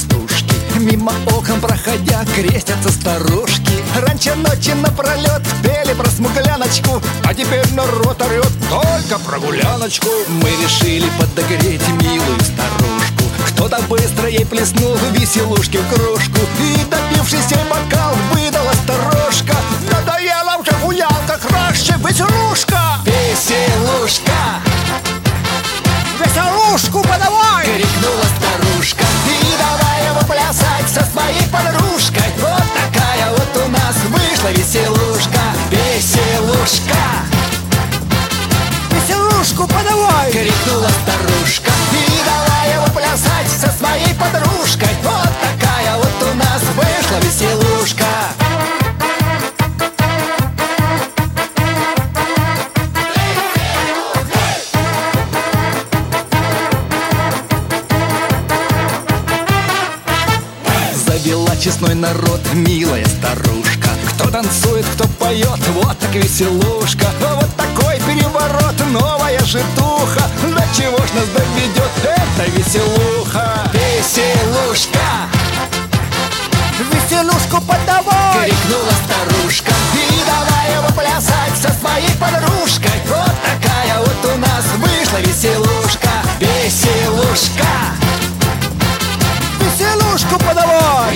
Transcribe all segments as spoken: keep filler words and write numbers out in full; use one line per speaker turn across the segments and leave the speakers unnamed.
пастушки. Мимо окон проходя крестятся старушки. Раньше ночи напролет пели про смугляночку, а теперь народ орет только про гуляночку. Мы решили подогреть милую старушку. Кто-то быстро ей плеснул веселушки в кружку, и, допившись сей бокал, выдала сторожка: надоела уже гулянка, краще веселушка. Веселушка,
Веселушку подавай!
крикнула старушка, и давай его плясать со своей подружкой. Вот такая вот у нас вышла веселушка. Веселушка,
Веселушку подавай!
крикнула старушка, и давай его плясать со своей подружкой. Вот такая вот у нас вышла веселушка. Завела честной народ милая старушка. Кто танцует, кто поет, вот так веселушка. А вот такой переворот, новая житуха. До чего ж нас доведет эта веселуха? Веселушка,
Веселушку подавай!
крикнула старушка, и давай его плясать со своей подружкой. Вот такая вот у нас вышла веселушка. Веселушка,
Веселушку подавай!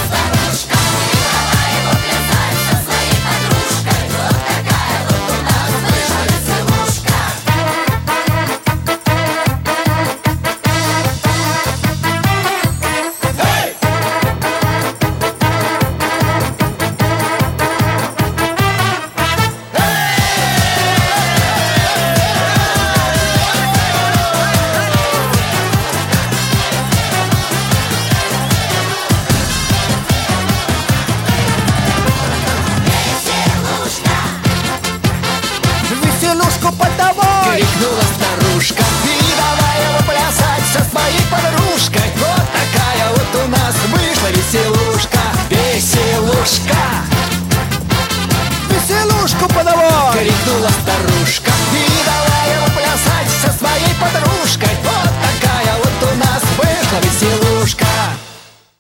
Веселушку подавай!
крикнула старушка, и давай его плясать со своей подружкой. Вот такая вот у нас вышла веселушка. Веселушка,